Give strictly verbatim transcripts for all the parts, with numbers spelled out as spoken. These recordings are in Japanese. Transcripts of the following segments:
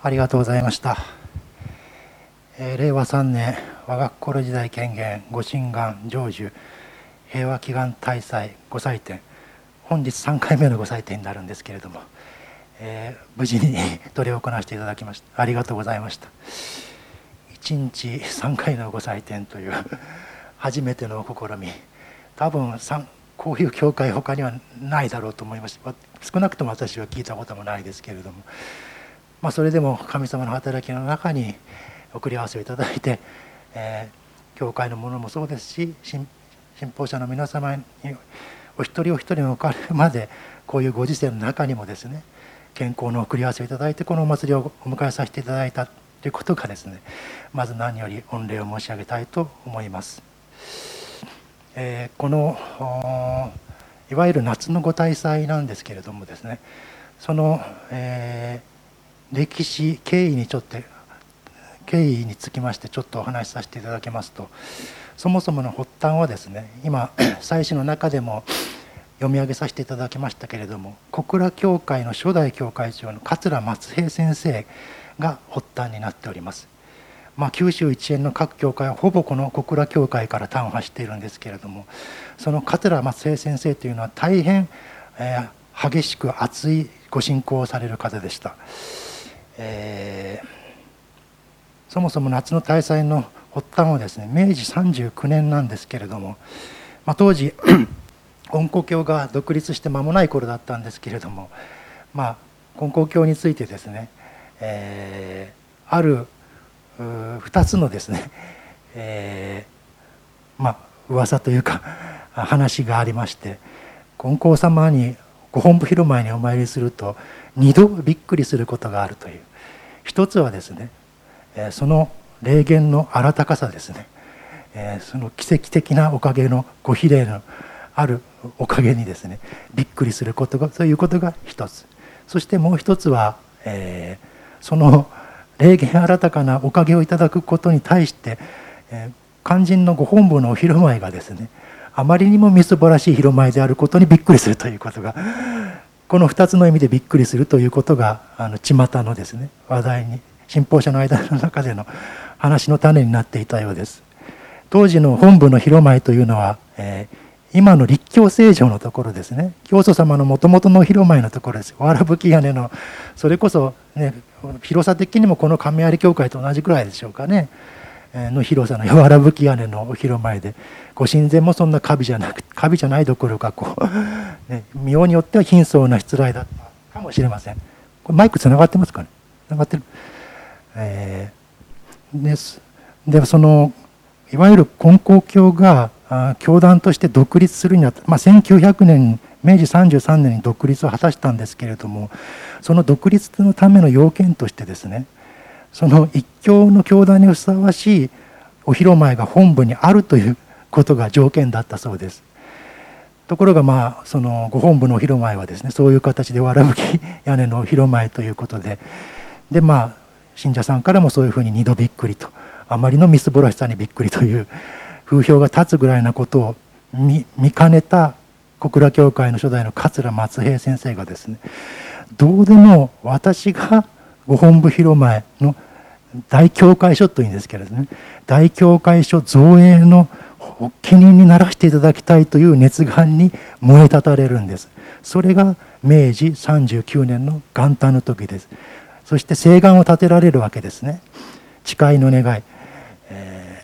ありがとうございました。えー、れいわさんねん我が心時代権現ご神願成就平和祈願大祭ご祭典、本日さんかいめのご祭典になるんですけれども、えー、無事に執り行わせていただきましたありがとうございました。いちにちさんかいのご祭典という初めての試み、多分こういう教会他にはないだろうと思いました。少なくとも私は聞いたこともないですけれども、まあ、それでも神様の働きの中に送り合わせをいただいて、えー、教会のものもそうですし、信奉者の皆様にお一人お一人のおかげまでこういうご時世の中にもですね、健康の送り合わせをいただいてこのお祭りをお迎えさせていただいたということがですね、まず何より御礼を申し上げたいと思います。えー、このいわゆる夏の御大祭なんですけれどもですね、その、えー歴史経緯にちょっと経緯につきましてちょっとお話しさせていただきますと、そもそもの発端はですね、今祭祀の中でも読み上げさせていただきましたけれども、小倉教会の初代教会長の桂松平先生が発端になっております。まあ、九州一円の各教会はほぼこの小倉教会から端を発しているんですけれども、その桂松平先生というのは大変、えー、激しく熱いご信仰をされる方でした。えー、そもそも夏の大祭の発端はですね、めいじさんじゅうきゅうねんなんですけれども、まあ、当時金光教が独立して間もない頃だったんですけれども、まあ、金光教についてですね、えー、あるふたつのですね、えー、まあ噂というか話がありまして、金光様にご本部広前にお参りするとにどびっくりすることがあるという。一つはですね、その霊言のあらたかさですね、その奇跡的なおかげのご比例のあるおかげにですね、びっくりすることがということが一つ。そしてもう一つは、えー、その霊言あらたかなおかげをいただくことに対して、えー、肝心のご本部のお広前がですね、あまりにもみすぼらしい広前であることにびっくりするということが、このふたつの意味でびっくりするということがあの巷のですね話題に、信奉者の間の中での話の種になっていたようです。当時の本部の広前というのは、えー、今の立教成城のところですね、教祖様のもともとの広前のところです。わらぶき屋根の、それこそ、ね、広さ的にもこの亀有教会と同じくらいでしょうかね、の広さのわらぶき屋根のお広前で、ご神前もそんな華美じゃなく華美じゃないどころかこう、ね、妙によっては貧相なしつらいだったかもしれません。これマイクつながってますかね。つながってる、えー、ですでそのいわゆる金光教が教団として独立するには、まあ、せんきゅうひゃくねんめいじさんじゅうさんねんに独立を果たしたんですけれども、その独立のための要件としてですね、その一教の教団にふさわしいお広前が本部にあるということが条件だったそうです。ところがまあそのご本部のお広前はですね、そういう形でわらぶき屋根のお広前ということで、でまあ信者さんからもそういうふうに二度びっくりと、あまりのみすぼらしさにびっくりという風評が立つぐらいなことを 見, 見かねた小倉教会の初代の桂松平先生がですね、どうでも私がご本部広前の大教会所というんですけれどね、大教会所造営の発起人にならせていただきたいという熱願に燃え立たれるんです。それがめいじさんじゅうきゅうねんの元旦の時です。そして誓願を立てられるわけですね。誓いの願い、え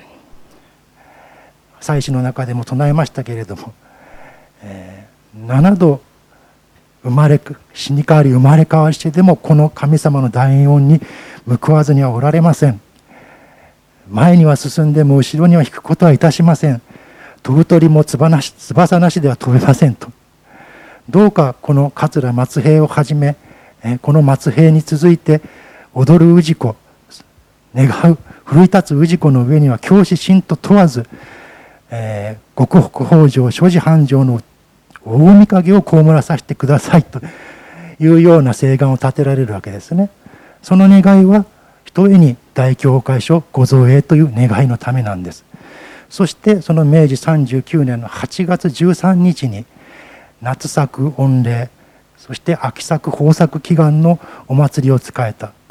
ー、祭祀の中でも唱えましたけれども、えー、ななど生まれ死に変わり生まれ変わりしてでもこの神様の大恩に報わずにはおられません。前には進んでも後ろには引くことはいたしません。飛ぶ鳥も翼なし、翼なしでは飛べませんと。どうかこの桂松平をはじめ、この松平に続いて踊る氏子、願う奮い立つ氏子の上には教師信と問わず、えー、極北北条諸事繁盛の大御影を被らさせてくださいというような誓願を立てられるわけですね。その願いはひとえに大教会所ご造営という願いのためなんです。そしてそのめいじさんじゅうきゅうねんのはちがつじゅうさんにちに夏作御礼、そして秋作豊作祈願のお祭りを仕えた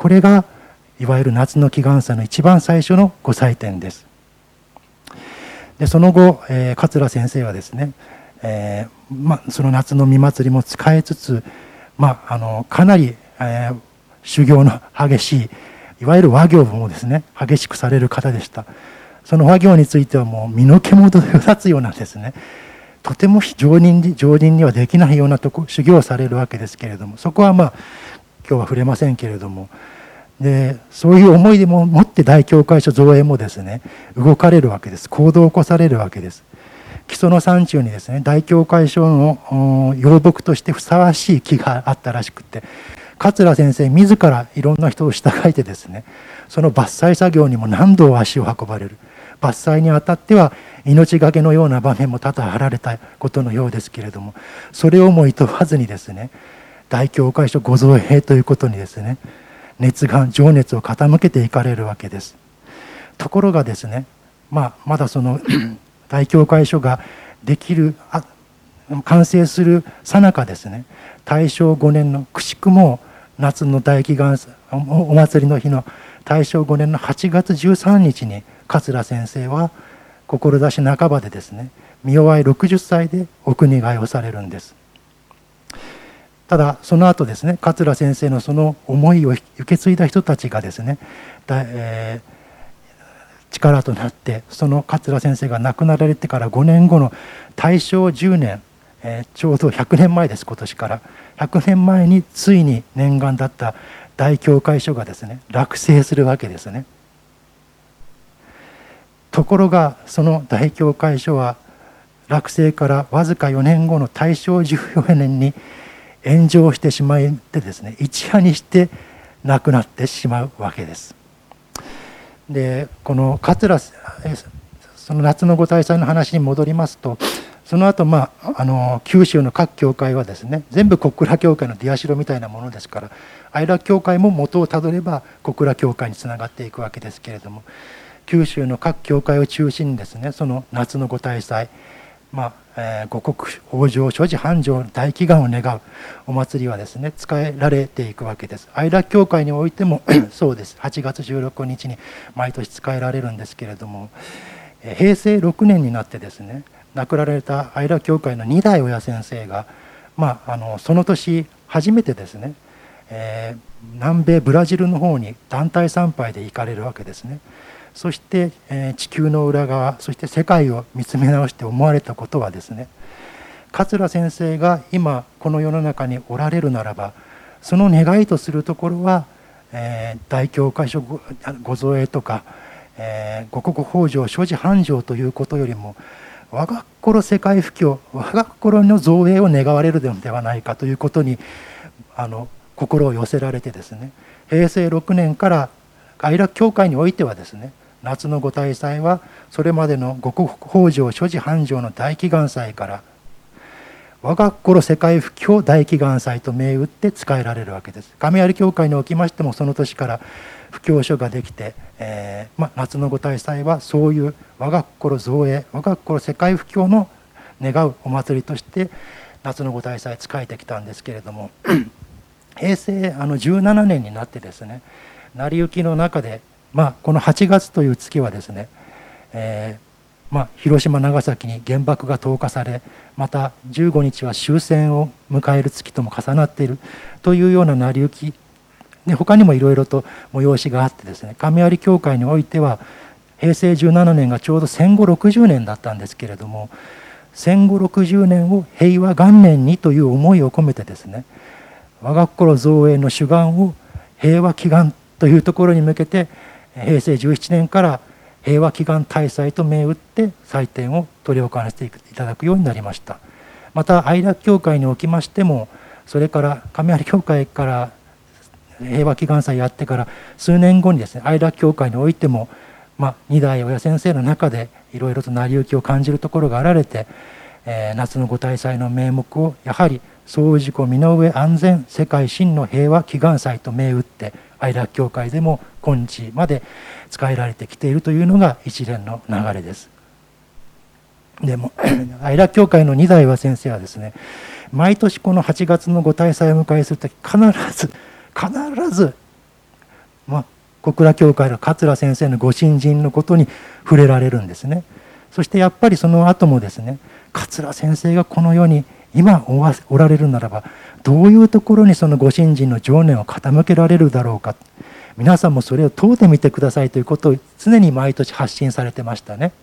これがいわゆる夏の祈願祭の一番最初のご祭典です。でその後、えー、桂先生はですね、えーま、その夏の御祭りも使いつつ、まあ、あのかなり、えー、修行の激しいいわゆる和行もですね激しくされる方でした。その和行についてはもう身の毛もよだつようなですね、とても常人常人にはできないようなとこ修行をされるわけですけれども、そこはまあ今日は触れませんけれども、でそういう思いでも持って大教会所造営もですね動かれるわけです。行動を起こされるわけです。木曽の山中にですね大教会所の養木としてふさわしい木があったらしくて、桂先生自らいろんな人を従えてですねその伐採作業にも何度足を運ばれる。伐採にあたっては命がけのような場面も多々あられたことのようですけれども、それをもいとわずにですね大教会所ご造営ということにですね熱が情熱を傾けていかれるわけです。ところがですね、まあ、まだその大教会所ができるあ完成する最中ですね、大正ごねんのくしくも夏の大祈願お祭りの日の大正ごねんのはちがつじゅうさんにちに桂先生は志半ばでですね御代いろくじゅっさいでお国替えをされるんです。ただその後ですね桂先生のその思いを受け継いだ人たちがですね、えー、力となってその桂先生が亡くなられてからごねんごの大正じゅうねん、えー、ちょうどひゃくねんまえです。今年からひゃくねんまえについに念願だった大教会所がですね落成するわけですね。ところがその大教会所は落成からわずかよねんごの大正じゅうよねんに炎上してしまってですね一夜にして亡くなってしまうわけです。でこの桂その夏のご大祭の話に戻りますと、その後、まああの九州の各教会はですね全部小倉教会の出社みたいなものですから、愛楽教会も元をたどれば小倉教会につながっていくわけですけれども、九州の各教会を中心にですねその夏のご大祭、まあえー、五穀豊穣諸事繁盛の大祈願を願うお祭りはですね使えられていくわけです。愛楽教会においてもそうです。はちがつじゅうろくにちに毎年使えられるんですけれども、へいせいろくねんになってですね亡くなられた愛楽教会のにだい親先生が、まあ、あのその年初めてですね、えー、南米ブラジルの方に団体参拝で行かれるわけですね。そして、えー、地球の裏側、そして世界を見つめ直して思われたことはですね、桂先生が今この世の中におられるならば、その願いとするところは、えー、大教会所ご造営とか、えー、五穀豊穣諸事繁盛ということよりも、我が心世界布教、我が心の造営を願われるのではないかということにあの心を寄せられてですね、へいせいろくねんから愛楽教会においてはですね、夏のご大祭はそれまでの五穀豊穣諸事繁盛の大祈願祭から我が心世界布教大祈願祭と銘打って使えられるわけです。神有教会におきましてもその年から布教書ができて、えーま、夏のご大祭はそういう我が心造営、我が心世界布教の願うお祭りとして夏のご大祭使えてきたんですけれどもへいせいじゅうななねんになってですね、成り行きの中で、まあ、このはちがつという月はですね、えーまあ、広島長崎に原爆が投下され、またじゅうごにちは終戦を迎える月とも重なっているというような成り行きで、他にもいろいろと催しがあってですね、神有教会においてはへいせいじゅうななねんがちょうど戦後ろくじゅうねんだったんですけれども、戦後ろくじゅうねんを平和元年にという思いを込めてですね、我が心造営の主眼を平和祈願というところに向けて、へいせいじゅうななねんから平和祈願大祭と銘打って祭典を執り行わせていただくようになりました。また愛楽教会におきましても、それから神有教会から平和祈願祭やってから数年後にですね、愛楽教会においても、まあ、にだい親先生の中でいろいろと成り行きを感じるところがあられて、えー、夏のご大祭の名目をやはり総事故身の上安全世界真の平和祈願祭と銘打って愛楽教会でも今日まで使えられてきているというのが一連の流れです。でも愛楽教会のにだい親先生はですね、毎年このはちがつのご大祭を迎えするとき必ず必ず小倉教会の桂先生のご信心のことに触れられるんですね。そしてやっぱりその後もですね、桂先生がこの世に今おられるならば、どういうところにそのご信心の情念を傾けられるだろうか、皆さんもそれを問うてみてくださいということを常に毎年発信されてましたね。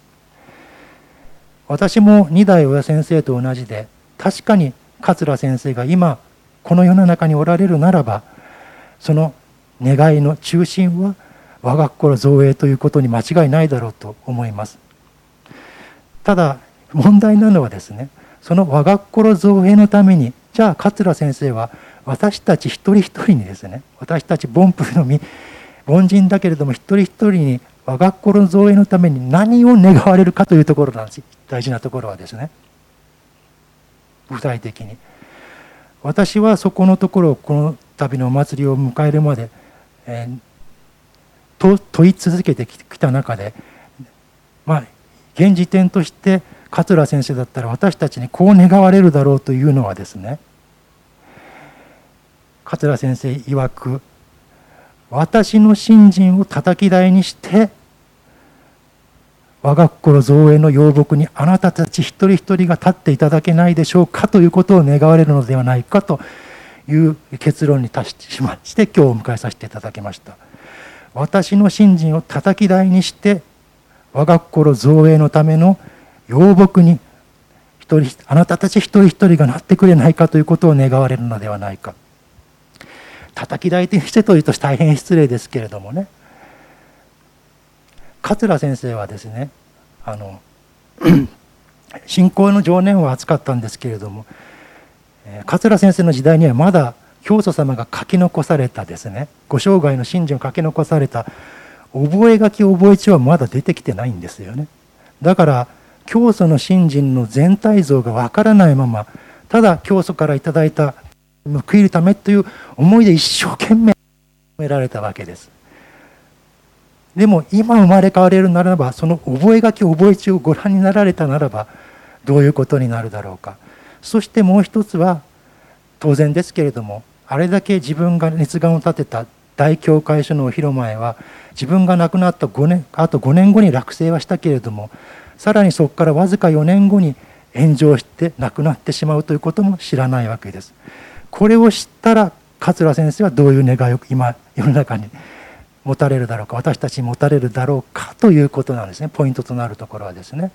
私も二代親先生と同じで、確かに桂先生が今この世の中におられるならば、その願いの中心は我が心造営ということに間違いないだろうと思います。ただ問題なのはですね、その我が心造営のために、じゃあ桂先生は私たち一人一人にですね、私たち凡夫の身凡人だけれども一人一人に我が心造営のために何を願われるかというところなんです。大事なところはですね、具体的に私はそこのところをこの度のお祭りを迎えるまで、えー、と問い続けてきた中で、まあ現時点として桂先生だったら私たちにこう願われるだろうというのはですね、桂先生曰く、私の信心を叩き台にして我が心造営の要木にあなたたち一人一人が立っていただけないでしょうかということを願われるのではないかという結論に達しまして、今日お迎えさせていただきました。私の信心を叩き台にして我が心造営のための要木に一人あなたたち一人一人がなってくれないかということを願われるのではないか。叩き台にしてというと大変失礼ですけれどもね、桂先生はですね、あの信仰の情念は厚かったんですけれども、桂先生の時代にはまだ教祖様が書き残されたですね、ご生涯の信心を書き残された覚書覚帳はまだ出てきてないんですよね。だから教祖の信心の全体像がわからないまま、ただ教祖からいただいた報いるためという思いで一生懸命められたわけです。でも今生まれ変われるならば、その覚書覚帳をご覧になられたならばどういうことになるだろうか。そしてもう一つは、当然ですけれども、あれだけ自分が熱願を立てた大教会所のお披露前は、自分が亡くなったごねんあとごねんごに落成はしたけれども、さらにそこからわずかよねんごに炎上して亡くなってしまうということも知らないわけです。これを知ったら桂先生はどういう願いを今世の中に持たれるだろうか、私たちに持たれるだろうかということなんですね。ポイントとなるところはですね、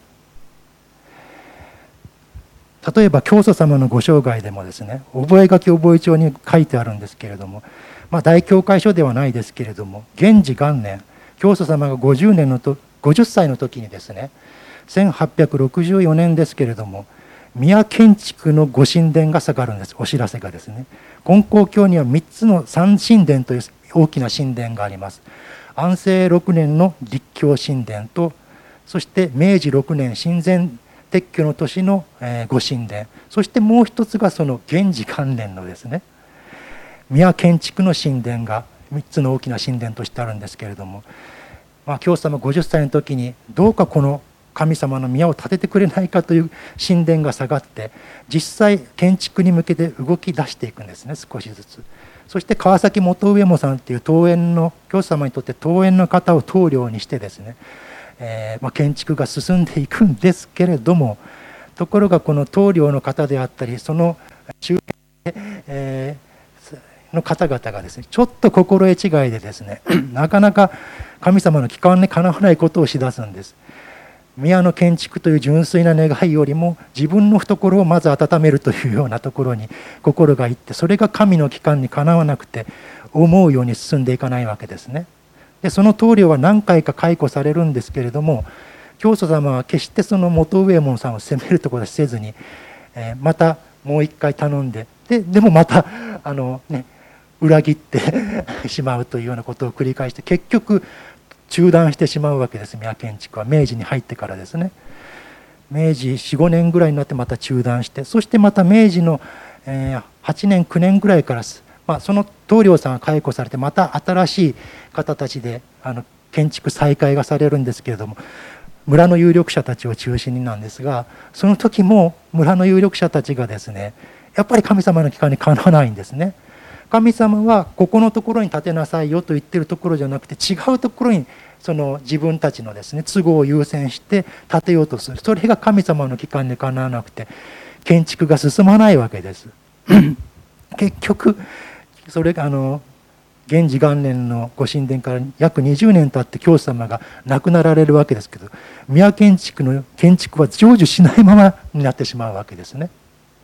例えば教祖様のご生涯でもですね、覚書覚帳に書いてあるんですけれども、まあ、大教会書ではないですけれども、元治元年、教祖様がごじゅうねんのとごじゅっさいの時にですね、せんはっぴゃくろくじゅうよねんですけれども、宮建築のご神殿が下がるんです。お知らせがですね、金光教にはみっつの三神殿という大きな神殿があります。安政ろくねんの立教神殿と、そして明治ろくねん親善撤去の年のご神殿、そしてもう一つがその元治元年のですね、宮建築の神殿がみっつの大きな神殿としてあるんですけれども、まあ、教祖様ごじゅっさいの時にどうかこの神様の宮を建ててくれないかという神殿が下がって、実際建築に向けて動き出していくんですね、少しずつ。そして川崎元上茂さんっていう東園の教祖様にとって東園の方を棟梁にしてですね、えーまあ、建築が進んでいくんですけれども、ところがこの棟梁の方であったりその周辺、えー、の方々がですね、ちょっと心得違いでですねなかなか神様の帰還にかなわないことをしだすんです。宮の建築という純粋な願いよりも自分の懐をまず温めるというようなところに心がいって、それが神の帰還にかなわなくて思うように進んでいかないわけですね。でその棟梁は何回か解雇されるんですけれども、教祖様は決してその元上門さんを責めるところはせずに、えー、またもう一回頼んで、ででもまたあの、ね、裏切ってしまうというようなことを繰り返して、結局中断してしまうわけです。宮建築は明治に入ってからですね、明治よん、ごねんぐらいになってまた中断して、そしてまた明治のはちねん、きゅうねんぐらいから、まあ、その棟梁さんが解雇されて、また新しい方たちであの建築再開がされるんですけれども、村の有力者たちを中心になんですが、その時も村の有力者たちがですね、やっぱり神様の帰還にかなわないんですね。 神様はここのところに建てなさいよと言ってるところじゃなくて、違うところにその自分たちのですね都合を優先して建てようとする。それが神様の期間でかなわなくて建築が進まないわけです。結局それがあの元治元年のご神殿から約にじゅうねん経って教祖様が亡くなられるわけですけど、宮建築の建築は成就しないままになってしまうわけですね。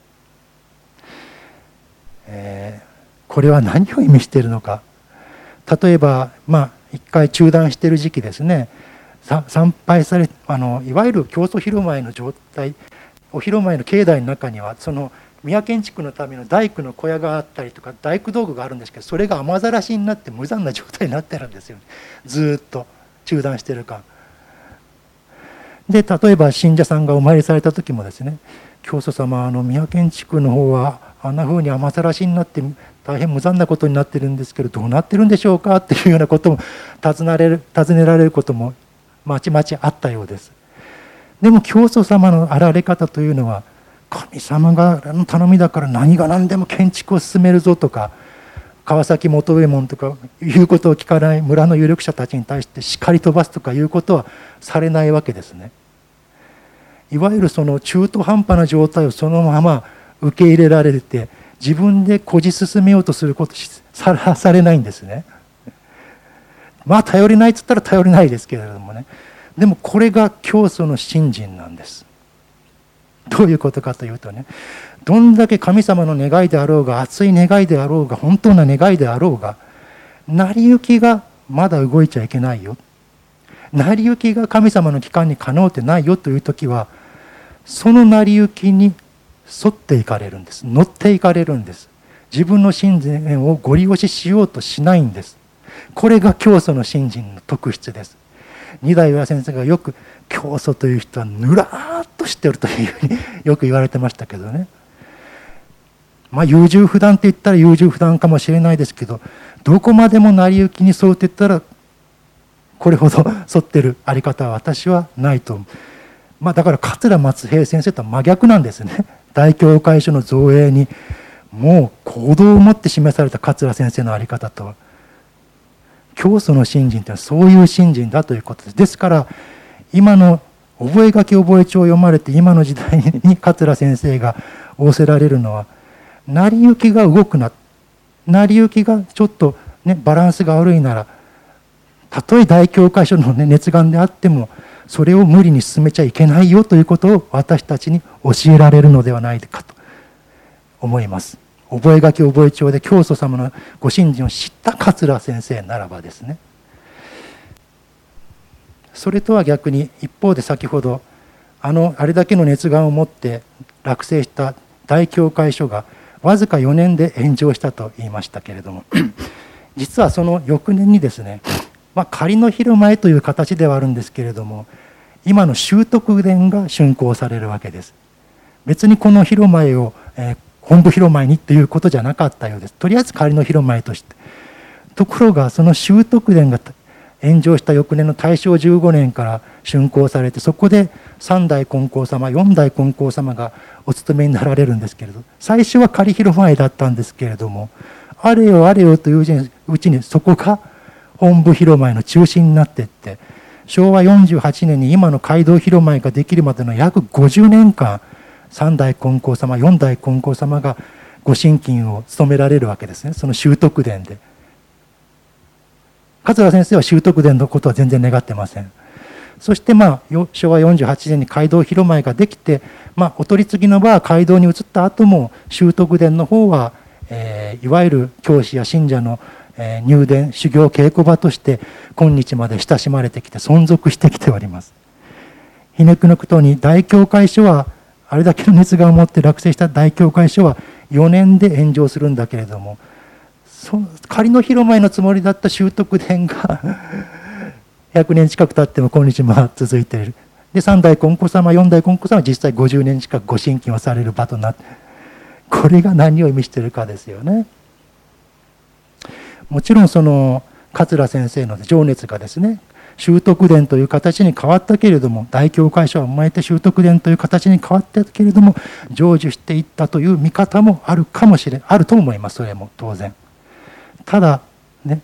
えー、これは何を意味しているのか。例えばまあ一回中断している時期ですね、参拝されあのいわゆる教祖広間への状態、お広間への境内の中にはその宮建築のための大工の小屋があったりとか大工道具があるんですけど、それが雨ざらしになって無残な状態になってるんですよね。ずっと中断してる間で、例えば信者さんがお参りされた時もですね、教祖様あの宮建築の方はあんな風に雨ざらしになって大変無残なことになってるんですけど、どうなってるんでしょうかっていうようなことも尋ねられる、尋ねられることもまちまちあったようです。でも教祖様のあられ方というのは、神様がの頼みだから何が何でも建築を進めるぞとか、川崎元右衛門とかいうことを聞かない村の有力者たちに対して叱り飛ばすとかいうことはされないわけですね。いわゆるその中途半端な状態をそのまま受け入れられて、自分でこじ進めようとすることさらされないんですね。まあ頼りないっつったら頼りないですけれどもね。でもこれが教祖の信心なんです。どういうことかというとね、どんだけ神様の願いであろうが、熱い願いであろうが、本当な願いであろうが、成り行きがまだ動いちゃいけないよ、成り行きが神様の期間にかのうてないよという時は、その成り行きに沿っていかれるんです。乗っていかれるんです。自分の信念をご利用ししようとしないんです。これが教祖の信心の特質です。二代上先生がよく教祖という人はぬらーっとしてるというふうによく言われてましたけどね。まあ優柔不断って言ったら優柔不断かもしれないですけど、どこまでも成り行きに沿うって言ったらこれほど沿ってるあり方は私はないと思う。まあだから桂松平先生とは真逆なんですね。大教会書の造営にもう行動を持って示された桂先生のあり方とは、教祖の信心というのはそういう信心だということです。ですから今の覚書覚帳を読まれて今の時代に桂先生が仰せられるのは、成り行きが動くな、成り行きがちょっと、ね、バランスが悪いなら、たとえ大教会書の、ね、熱願であってもそれを無理に進めちゃいけないよということを私たちに教えられるのではないかと思います。覚書覚帳で教祖様のご信心を知った桂先生ならばですね。それとは逆に一方で、先ほどあのあれだけの熱願を持って落成した大教会書がわずかよねんで炎上したと言いましたけれども実はその翌年にですね、まあ、仮の広間へという形ではあるんですけれども、今の修徳殿が竣工されるわけです。別にこの広間へを、えー、本部広間にということじゃなかったようです。とりあえず仮の広間へとして。ところがその修徳殿が炎上した翌年の大正じゅうごねんから竣工されて、そこで三代金光様四代金光様がお勤めになられるんですけれど、最初は仮広間へだったんですけれども、あれよあれよといううちにそこが本部広間への中心になっていって、しょうわよんじゅうはちねんに今の街道広間ができるまでの約ごじゅうねんかん、三代金光様四代金光様がご神君を務められるわけですね。その修徳殿で。桂先生は修徳殿のことは全然願ってません。そしてまあしょうわよんじゅうはちねんに街道広間ができて、まあ、お取り次ぎの場は街道に移った後も修徳殿の方は、えー、いわゆる教師や信者の入殿修行稽古場として今日まで親しまれてきて存続してきております。ひねくのことに大教会書はあれだけの熱願を持って落成した大教会書はよねんで炎上するんだけれども、その仮の広間へのつもりだった修徳殿がひゃくねん近く経っても今日も続いている。で三代金光様四代金光様は実際ごじゅうねん近くご神君をされる場となって、これが何を意味しているかですよね。もちろんその桂先生の情熱がですね、修徳殿という形に変わったけれども、大教会書は生まれて修徳殿という形に変わったけれども成就していったという見方もあるかもしれあると思います。それも当然ただね、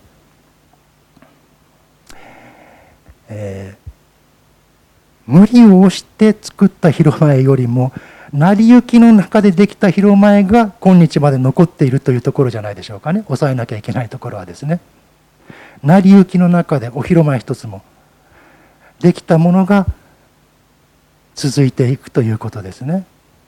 えー、無理をして作った広前よりも成り行きの中でできた広前が今日まで残っているというところじゃないでしょうかね。抑えなきゃいけないところはですね、成り行きの中でお広前一つもできたものが続いていくということですね。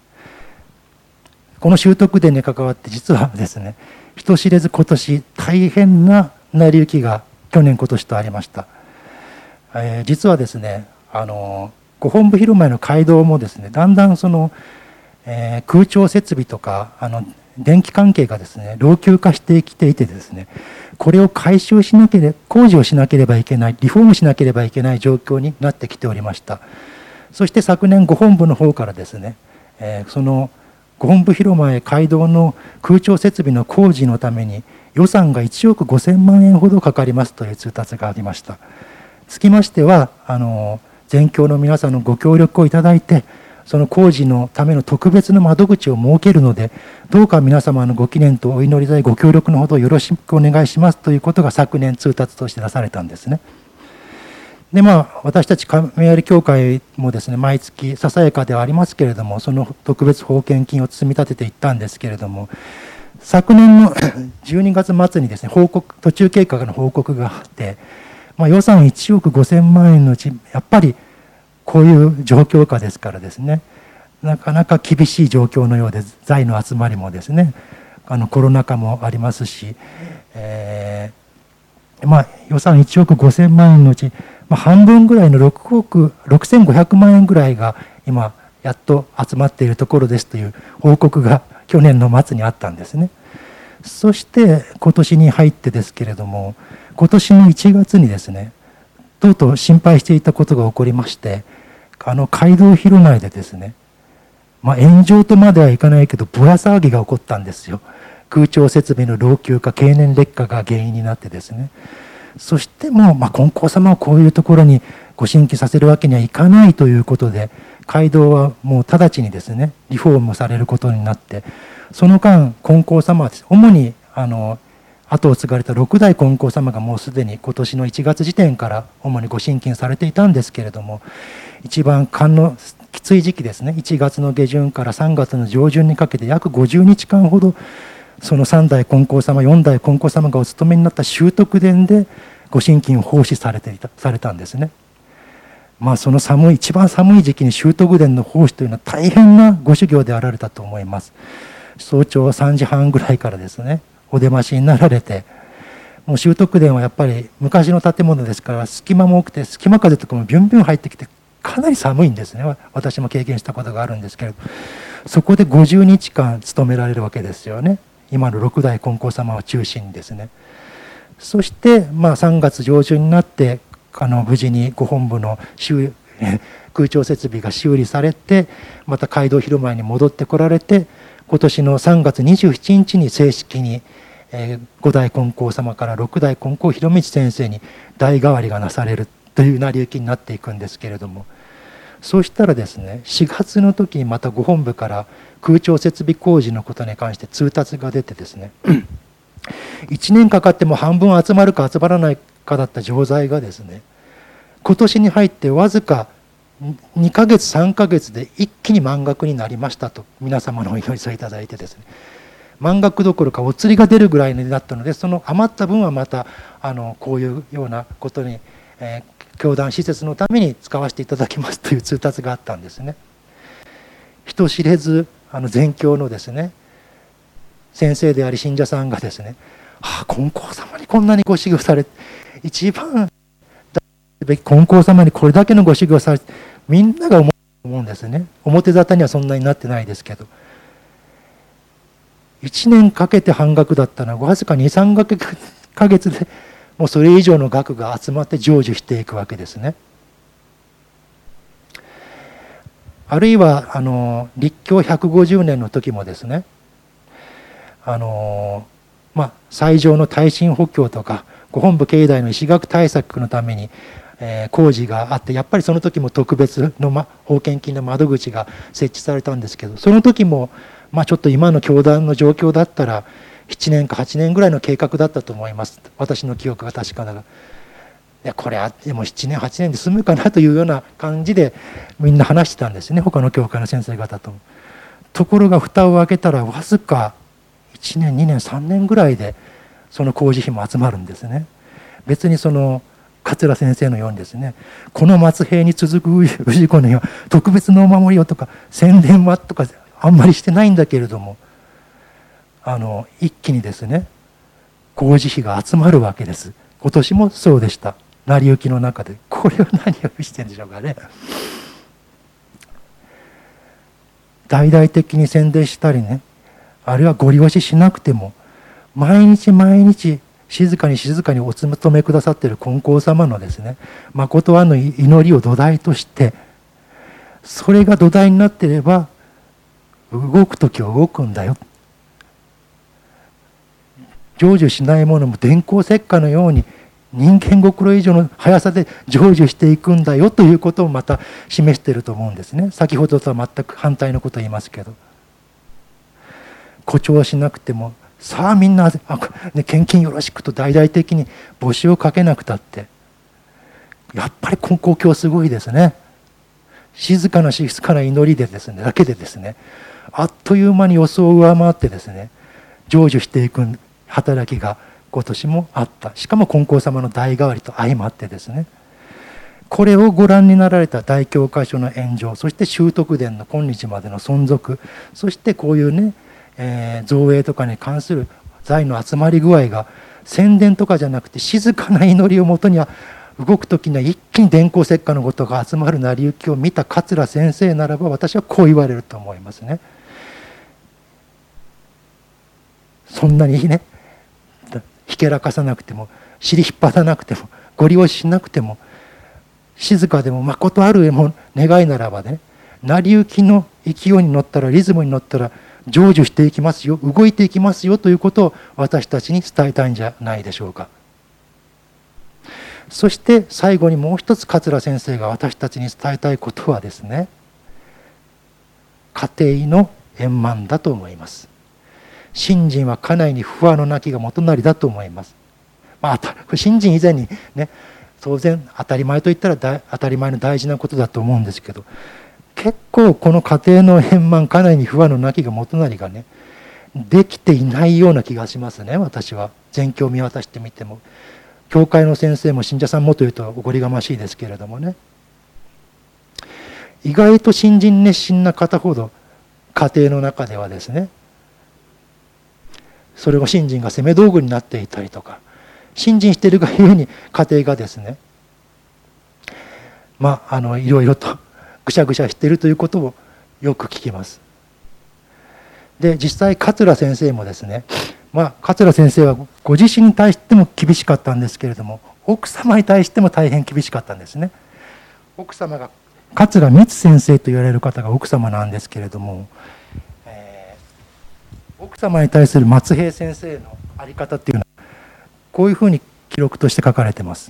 この修徳殿に関わって実はですね、人知れず今年大変な成り行きが去年今年とありました。えー、実はですね、あのご本部広前の街道もですね、だんだんその、えー、空調設備とかあの電気関係がですね老朽化してきていてですね、これを改修しなければ工事をしなければいけない、リフォームしなければいけない状況になってきておりました。そして昨年ご本部の方からですね、えー、そのご本部広前街道の空調設備の工事のために予算がいちおくごせんまんえんほどかかりますという通達がありました。つきましてはあの全教の皆さんのご協力をいただいて、その工事のための特別な窓口を設けるので、どうか皆様のご記念とお祈り代ご協力のほどよろしくお願いしますということが昨年通達として出されたんですね。でまあ私たち亀有教会もですね、毎月ささやかではありますけれども、その特別奉献金を積み立てていったんですけれども、昨年のじゅうにがつ末にですね、報告途中経過の報告があって、まあ、予算いちおくごせんまんえんのうちやっぱりこういう状況下ですからですね、なかなか厳しい状況のようで、財の集まりもですね、あのコロナ禍もありますし、えーまあ、予算いちおくごせんまんえんのうち、まあ、半分ぐらいのろくおくろくせんごひゃくまんえんぐらいが今やっと集まっているところですという報告が去年の末にあったんですね。そして今年に入ってですけれども、今年のいちがつにですね、とうとう心配していたことが起こりまして、あの街道広内でですね、まあ、炎上とまではいかないけどぼや騒ぎが起こったんですよ。空調設備の老朽化、経年劣化が原因になってですね、そしてもう、まあ、金光様をこういうところにご新規させるわけにはいかないということで、街道はもう直ちにですねリフォームされることになって、その間金光様はです、主にあの後を継がれたろくだい金光様がもうすでに今年のいちがつ時点から主にご新規されていたんですけれども、一番寒のきつい時期ですね、いちがつの下旬からさんがつの上旬にかけて約ごじゅうにちかんほど、そのさんだい金光様よんだい金光様がお務めになった修徳殿でご新規を奉仕されていたされたんですね。まあその寒い一番寒い時期に修徳殿の奉仕というのは大変なご修行であられたと思います。早朝さんじはんぐらいからですねお出ましになられて、もう修徳殿はやっぱり昔の建物ですから隙間も多くて、隙間風とかもビュンビュン入ってきてかなり寒いんですね。私も経験したことがあるんですけれど、そこでごじゅうにちかん務められるわけですよね、今のろくだい金光様を中心にですね。そして、まあ、さんがつ上旬になってあの無事にご本部の修空調設備が修理されて、また街道広前に戻ってこられて、今年のさんがつにじゅうしちにちに正式にごだい金光様からろくだい金光広道先生に代替わりがなされるという成り行きになっていくんですけれども、そうしたらですね、しがつの時にまたご本部から空調設備工事のことに関して通達が出てですねいちねんかかっても半分集まるか集まらないかだった錠剤がですね、今年に入ってわずかにかげつさんかげつで一気に満額になりましたと皆様のお祈りをいただいてですね、満額どころかお釣りが出るぐらいになったので、その余った分はまたあのこういうようなことに、えー、教団施設のために使わせていただきますという通達があったんですね。人知れずあの全教のですね先生であり信者さんがですね、はあ、金光様にこんなにご修行されて、一番べき金光様にこれだけのご修行されて、みんなが思うんですね。表沙汰にはそんなになってないですけど、いちねんかけて半額だったのはわずかにさんかげつでもうそれ以上の額が集まって成就していくわけですね。あるいはあの立教ひゃくごじゅうねんの時もですね、あのまあ斎場の耐震補強とかご本部境内の石垣対策のために、えー、工事があって、やっぱりその時も特別の、ま、奉献金の窓口が設置されたんですけど、その時も、まあ、ちょっと今の教団の状況だったらななねんかはちねんぐらいの計画だったと思います。私の記憶が確かだが、いやこれあってもななねんはちねんで済むかなというような感じでみんな話してたんですね、他の教会の先生方と。ところが蓋を開けたらわずかいちねんにねんさんねんぐらいでその工事費も集まるんですね。別にその桂先生のようにですね、この松平に続く氏子には特別なお守りをとか宣伝はとかあんまりしてないんだけれども、あの一気にですね工事費が集まるわけです。今年もそうでした。成り行きの中で。これは何をしてるんでしょうかね。大々的に宣伝したりね、あるいはご利用ししなくても毎日毎日静かに静かにお勤めくださっている金光様のですね、誠あの祈りを土台として、それが土台になっていれば動くときは動くんだよ。成就しないものも電光石火のように人間心以上の速さで成就していくんだよということをまた示していると思うんですね。先ほどとは全く反対のことを言いますけど、誇張しなくても、さあみんなあ、ね、献金よろしくと大々的に募集をかけなくたって、やっぱり金光教すごいですね。静かな静かな祈りでですねだけでですね、あっという間に予想を上回ってですね成就していく働きが今年もあった。しかも金光様の代替わりと相まってですね、これをご覧になられた大教会所の炎上、そして修徳殿の今日までの存続、そしてこういうね、えー、造営とかに関する財の集まり具合が宣伝とかじゃなくて静かな祈りをもとには動く時には一気に電光石火のことが集まる成り行きを見た桂先生ならば、私はこう言われると思いますね。そんなにねひけらかさなくても、尻引っ張らなくても、ご利用しなくても、静かでも誠あるも願いならばね、成り行きの勢いに乗ったら、リズムに乗ったら成就していきますよ、動いていきますよということを私たちに伝えたいんじゃないでしょうか。そして最後にもう一つ桂先生が私たちに伝えたいことはですね、家庭の円満だと思います。信心は家内に不和のなきが元なりだと思います。まあ、信心以前にね、当然当たり前といったら当たり前の大事なことだと思うんですけど、結構この家庭の円満、家内に不和のなきが元なりがねできていないような気がしますね。私は全教を見渡してみても、教会の先生も信者さんもというとおこりがましいですけれどもね、意外と信心熱心な方ほど家庭の中ではですね、それが信心が攻め道具になっていたりとか、信心しているがゆえに家庭がですね、まああのいろいろとぐしゃぐしゃしているということをよく聞きます。で実際桂先生もですね、まあ桂先生はご自身に対しても厳しかったんですけれども、奥様に対しても大変厳しかったんですね。奥様が桂光先生と言われる方が奥様なんですけれども、えー、奥様に対する松平先生の在り方っていうのはこういうふうに記録として書かれています。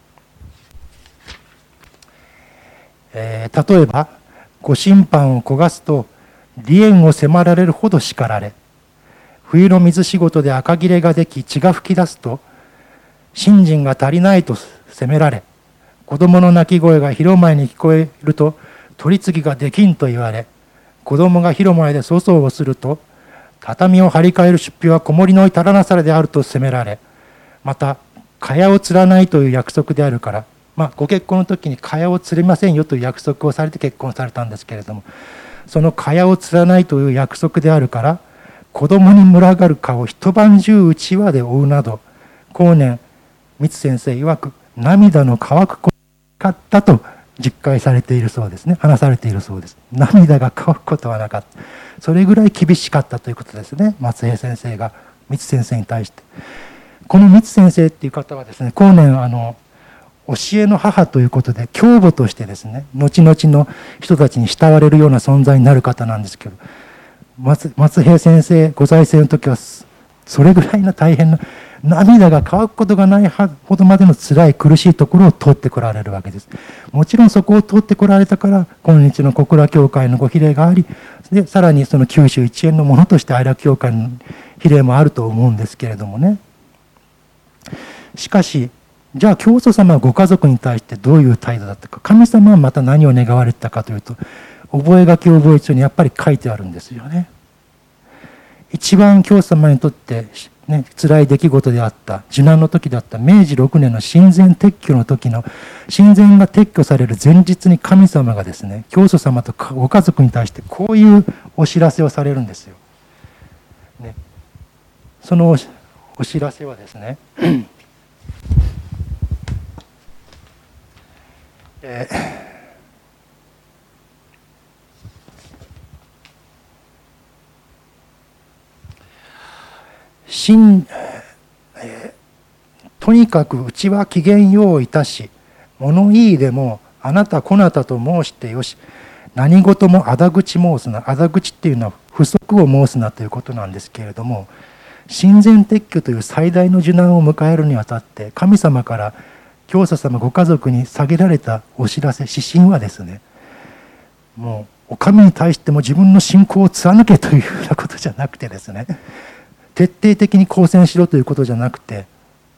えー、例えばご審判を焦がすと離縁を迫られるほど叱られ、冬の水仕事で赤切れができ血が噴き出すと信心が足りないと責められ、子供の泣き声が広前に聞こえると取り次ぎができんと言われ、子供が広前で粗相をすると畳を張り替える出費は子守の至らなさであると責められ、また蚊帳を釣らないという約束であるから、まあ、ご結婚の時に蚊帳を釣れませんよという約束をされて結婚されたんですけれども、その蚊帳を釣らないという約束であるから子供に群がる蚊を一晩中うちわで追うなど、後年光先生曰く涙の乾くことがなかったと実戒されているそうですね。話されているそうです。涙が乾くことはなかった、それぐらい厳しかったということですね、松平先生が光先生に対して。この光先生っていう方はですね、後年あの教えの母ということで教母としてですね、後々の人たちに慕われるような存在になる方なんですけど、 松, 松平先生ご在生の時はそれぐらいの大変な涙が乾くことがないほどまでの辛い苦しいところを通ってこられるわけです。もちろんそこを通ってこられたから今日の小倉教会のご比例があり、でさらにその九州一円のものとして愛楽教会に比例もあると思うんですけれどもね。しかしじゃあ教祖様はご家族に対してどういう態度だったか、神様はまた何を願われてたかというと、覚書覚帳にやっぱり書いてあるんですよね。一番教祖様にとって、ね、辛い出来事であった受難の時であっためいじろくねんの神前撤去の時の神前が撤去される前日に神様がですね、教祖様とご家族に対してこういうお知らせをされるんですよ、ね、そのお知らせはですねえー神えー、とにかくうちは機嫌よういたし、物言いでもあなたこなたと申してよし、何事もあだ口申すな。あだ口っていうのは不足を申すなということなんですけれども、神前撤去という最大の受難を迎えるにあたって神様から教祖様ご家族に下げられたお知らせ、指針はですね、もうお上に対しても自分の信仰を貫けというようなことじゃなくてですね、徹底的に抗戦しろということじゃなくて、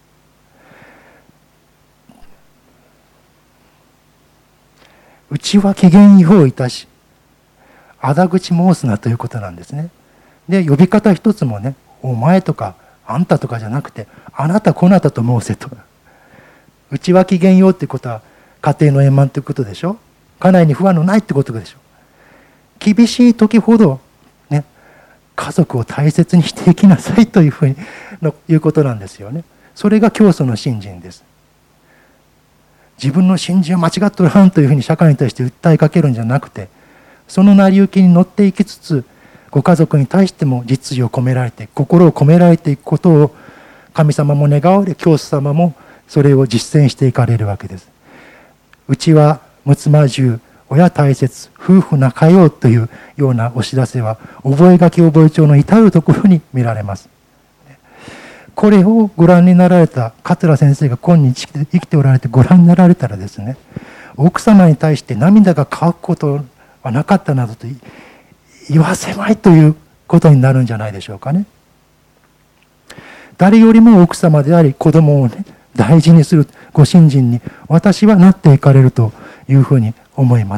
うちは機嫌よういたし、あだ口申すなということなんですね。で、呼び方一つもね、お前とかあんたとかじゃなくて、あなたこなたと申せと。うちは機嫌ようってことは家庭の円満ということでしょ。家内に不安のないってことでしょ。厳しい時ほどね、家族を大切にしていきなさいというふうにのいうことなんですよね。それが教祖の信心です。自分の信心は間違っとらんというふうに社会に対して訴えかけるんじゃなくて、その成り行きに乗っていきつつ、ご家族に対しても実意を込められて、心を込められていくことを神様も願われ、教祖様もそれを実践していかれるわけです。うちは睦まじゅう、親大切、夫婦仲ようというようなお知らせは、覚書覚帳の至るところに見られます。これをご覧になられた桂先生が今日生きておられてご覧になられたらですね、奥様に対して涙が乾くことはなかったなどと言わせまいということになるんじゃないでしょうかね。誰よりも奥様であり子供をね、大事にするご信心に私はなっていかれるというふうに思います。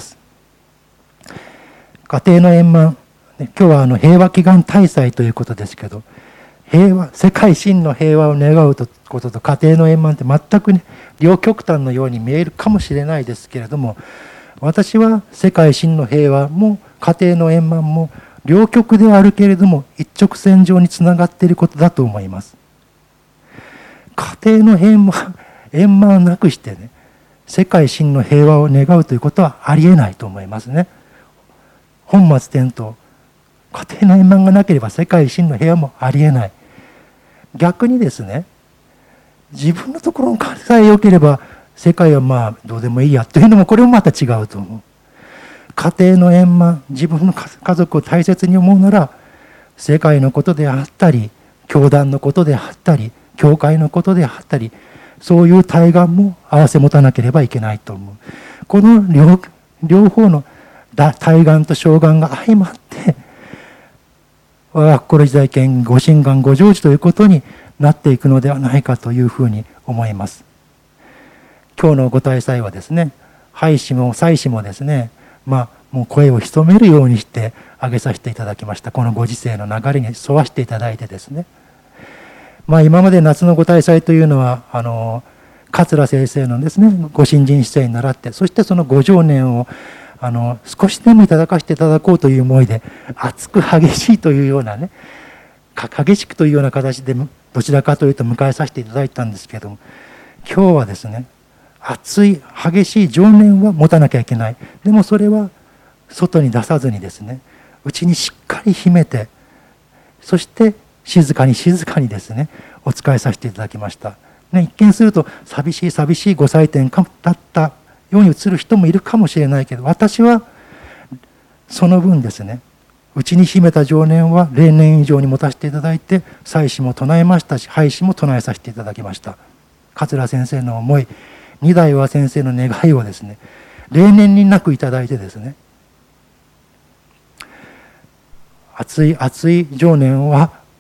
家庭の円満、今日はあの平和祈願大祭ということですけど、平和、世界真の平和を願うことと家庭の円満って全くね、両極端のように見えるかもしれないですけれども、私は世界真の平和も家庭の円満も両極であるけれども一直線上につながっていることだと思います。家庭の円満、円満をなくしてね、世界真の平和を願うということはありえないと思いますね。本末転倒、家庭の円満がなければ世界真の平和もありえない。逆にですね、自分のところの家さえ良ければ世界はまあどうでもいいやというのもこれもまた違うと思う。家庭の円満、自分の家族を大切に思うなら世界のことであったり、教団のことであったり、教会のことであったり、そういう対岸も併せ持たなければいけないと思う。この 両, 両方の対岸と小岸が相まって我が心時代権ご神願ご成就ということになっていくのではないかというふうに思います。今日のご大祭はですね、拝師も祭師もですね、まあもう声を潜めるようにして挙げさせていただきました。このご時世の流れに沿わせていただいてですね、まあ今まで夏のご大祭というのはあの桂先生のですねご新人姿勢に倣って、そしてそのご常年をあの少しでもいただかせていただこうという思いで、熱く激しいというようなね、激しくというような形でどちらかというと迎えさせていただいたんですけども、今日はですね、熱い激しい情念は持たなきゃいけない。でもそれは外に出さずにですね、内にしっかり秘めて、そして静かに静かにですねお仕えさせていただきました、ね、一見すると寂しい寂しいご祭典だったように映る人もいるかもしれないけど、私はその分ですね、内に秘めた情念は例年以上に持たせていただいて、祭祀も唱えましたし、拝祀も唱えさせていただきました。桂先生の思い、二代は先生の願いをですね、例年になくいただいてですね、熱い熱い情念は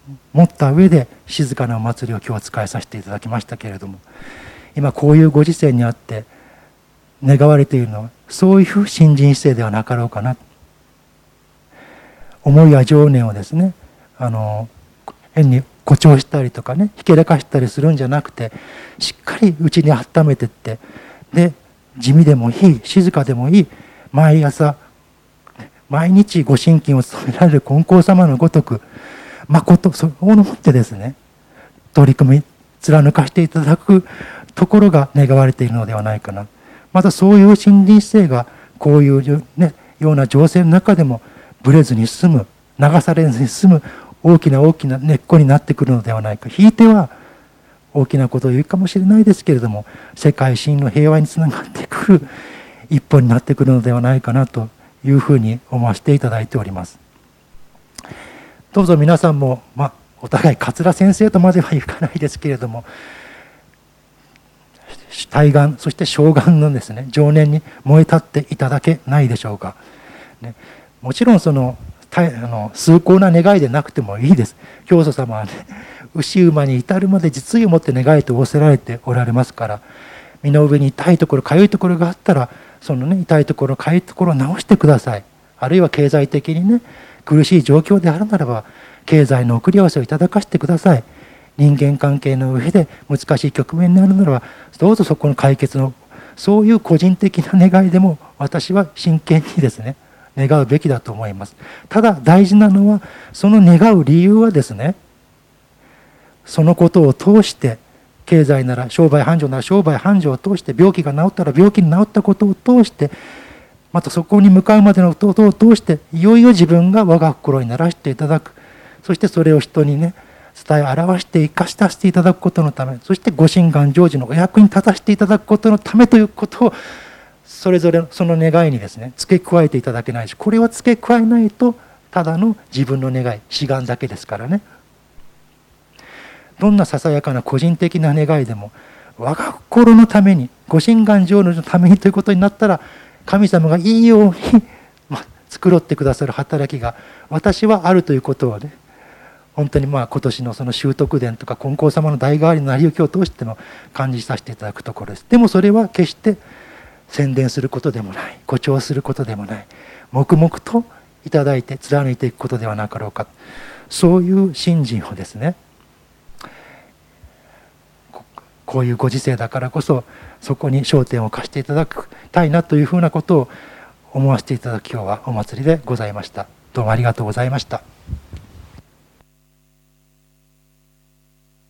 持った上で静かなお祭りを今日使いさせていただきましたけれども、今こういうご時世にあって願われているのはそういう信心姿勢ではなかろうかな。思いや情念をですね、あの変に誇張したりとかね、ひけらかしたりするんじゃなくて、しっかり内に温めてって、で地味でもいい、静かでもいい、毎朝毎日ご神金を務められる金光様のごとく、まことそれをもってですね、取り組み貫かしていただくところが願われているのではないかな。またそういう信心姿勢がこういう、ね、ような情勢の中でもぶれずに済む、流されずに済む大きな大きな根っこになってくるのではないか。ひいては大きなことを言うかもしれないですけれども、世界真の平和につながってくる一歩になってくるのではないかなというふうに思わせていただいております。どうぞ皆さんも、まあ、お互い桂先生とまではいかないですけれども、大願そして小願のですね情念に燃え立っていただけないでしょうか、ね、もちろんそのあの崇高な願いでなくてもいいです。教祖様はね、牛馬に至るまで実意を持って願いと仰せられておられますから、身の上に痛いところかゆいところがあったら、そのね痛いところかゆいところを直してください。あるいは経済的にね苦しい状況であるならば経済の送り合わせをいただかせてください。人間関係の上で難しい局面にあるならばどうぞそこの解決の、そういう個人的な願いでも私は真剣にですね願うべきだと思います。ただ大事なのは、その願う理由はですね、そのことを通して、経済なら商売繁盛なら商売繁盛を通して、病気が治ったら病気に治ったことを通して、またそこに向かうまでのことを通して、いよいよ自分が我が心にならしていただく、そしてそれを人にね伝え表して生かし出していただくことのため、そしてご神願成就のお役に立たせていただくことのためということを、それぞれその願いにですね付け加えていただけないし、これは付け加えないとただの自分の願い、志願だけですからね。どんなささやかな個人的な願いでも我が心のために、ご神願成就のためにということになったら、神様がいいように、まあ、繕ってくださる働きが私はあるということをね、本当にまあ今年のその修徳殿とか金光様の代替わりの成り行きを通しての感じさせていただくところです。でもそれは決して宣伝することでもない、誇張することでもない、黙々といただいて貫いていくことではなかろうか、そういう信心をですね、こういうご時世だからこそそこに焦点を貸していただきたいなというふうなことを思わせていただく今日はお祭りでございました。どうもありがとうございました。